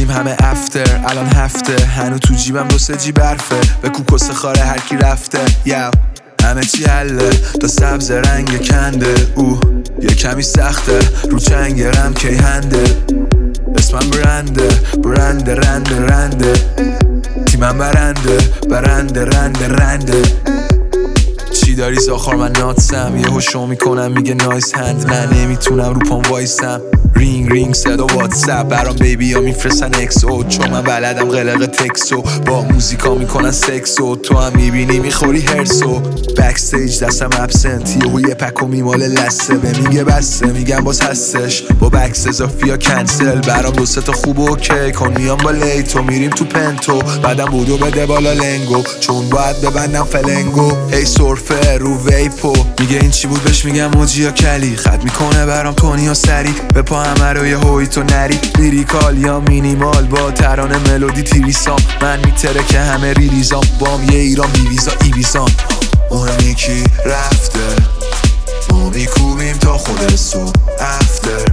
بودیم همه افتر، الان هفته هنو تو جیبم 2-3 جیب برفه. به کوکس خاره هرکی رفته یو همه چی حله تا سبز رنگ کنده. یه کمی سخته رو چنگرم کی هنده. اسمم برنده رنده تیمم برنده رنده. چی داری زاخار من ناتسم یهو شو میکنم میگه نایس هند. من نمیتونم رو پام وایسم رینگ صدا واتساپ برام بیبی ها میفرستن اکسو. چون من بلدم قلق تکسو با موزیکا میکنن سکسو. تو هم میبینی میخوری هرسو. بکستیج دستم ابسنت یهو یه پکو میمال لسه. به میگه بسته میگم باز هستش با بکس اضافی یا کنسل. برام 2-3 تا خوب اوکی کن میام با لیتو میریم تو پنتو. بعدم بودو بده بالا لنگو چون باید ببندم فلنگو. هی سورفه رو ویپو میگه این چی بود بهش میگم موجی یا کلی. خط میکنه برام تونی یا سری به پا همه رو یه هوی تو نری. لیریکال یا مینیمال با ترانه ملودی تیریسام. من میتره که همه ریلیزام بام یه ایران بیویزا ایویزان. مهمی کی رفته ما میکوبیم تا خود سو افتر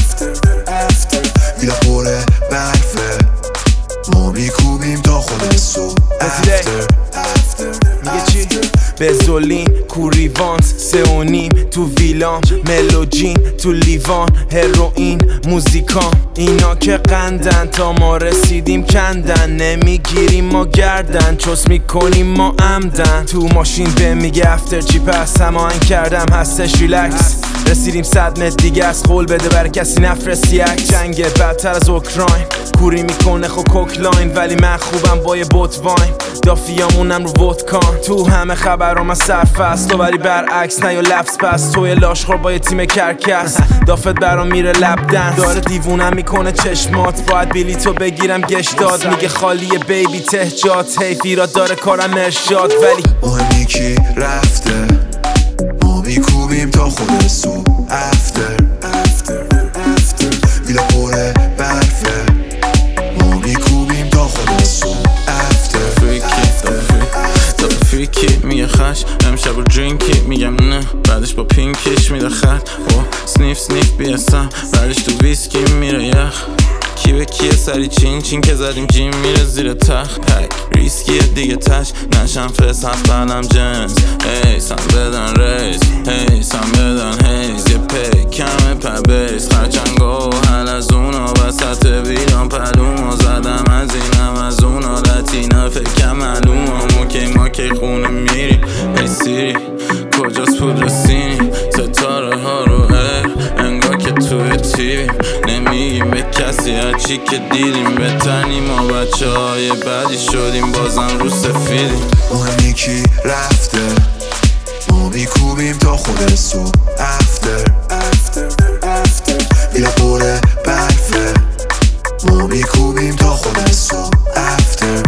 ایلا پره برفه ما میکوبیم تا خود سو افتر. میگه چی؟ بزولین کوریوانت 3.5 تو ویلام ملوجین تو لیوان هروئین موزیکان. اینا که قندن تا ما رسیدیم کندن. نمیگیریم ما گردن چوس میکنیم ما عمدن. تو ماشین به میگه افتر چی پس هماهنگ کردم هستش ریلکس. رسیدیم 100 متر دیگه از قول بده بر کسی نفرستی یک. جنگ بدتر از اوکراین کوری میکنه خو کوکلاین. ولی من خوبم با یه بوت واین دافیامونم رو ودکان. تو همه خبرام از صرف است تو ولی برعکس نه یا لفظ پس. توی لاشخور با یه تیم کرکس دافت برام میره لب دنس. داره دیوونم میکنه چشمات باید بلیتو بگیرم گشت داد. میگه خالیه بیبی تهجات حیفیرات داره کارم ارشاد. ولی مهمی کی رفته ما میکوبیم تا خود سو افتر ایلا پره برفه ما میکوبیم تا خود سو افتر. فریکی میگه خش امشب رو درینکی میگم نه. بعدش با پینکش میده خط و سنیف بیستم. بعدش تو ویسکی میره یخ. کی به کیه سری چین که زدیم جیم میره زیر تخت. پک ریسکیه دیگه تش نشم فس هست بلم جنس. سم بدن ریز سم بدن هیز. یه پی کمه پبیز خرچنگو حل از اونا وسط ویران پلوما. زدم از اینم از اونا لاتینا فکرم معلومم. ما کی خونه میریم ای سیری کجاست پودر سینی. ستاره ها رو انگار که توی تیویم. نمیگیم به کسی هرچی که دیدیم. بتنیم ما بچه های بدی شدیم بازم رو سفیدیم. مهمی کی رفته ما میکوبیم تا خود سو افتر ایلا پره برفه ما میکوبیم تا خود سو افتر.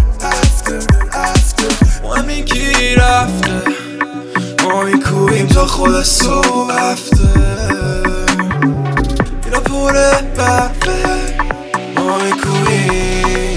مهمی کی رفته ما میکوبیم تا خود سو افتر اینا پره برفه ما میکوبیم.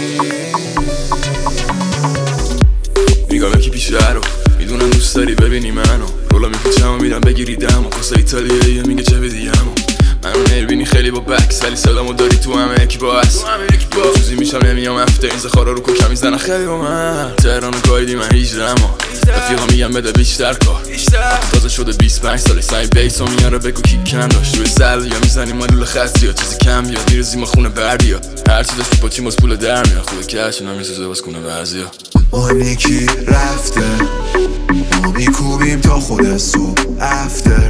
میگم یکی پیشه رو میدونم دوست داری ببینی منو. رولا میپیچم و میرم بگیری دمو. کاسه ایتالیاییه میگه چه بدیمو. منو نمیبینی خیلی با بکس ولی صدامو داری تو همه یکی با هست. چوزی میشم نمیام افته این زخارا رو کوکم میزنن خیلی با من. تهرانو گایدی من 18 اما رفیقا میگم بده بیشتر کار. تازه شده 25 ساله سعی بیسو میاره بگو کی کم داشت. روی سل یا میزنیم ما لوله خستی یا چیزی کم بیاد. میرزیم ما خونه بردیا هرچی داشت با چیم از پول در میاد. خوبه کش اینا میسوزه باز کنه بعضیا. مهمی کی رفته ما میکوبیم تا خود سو افتر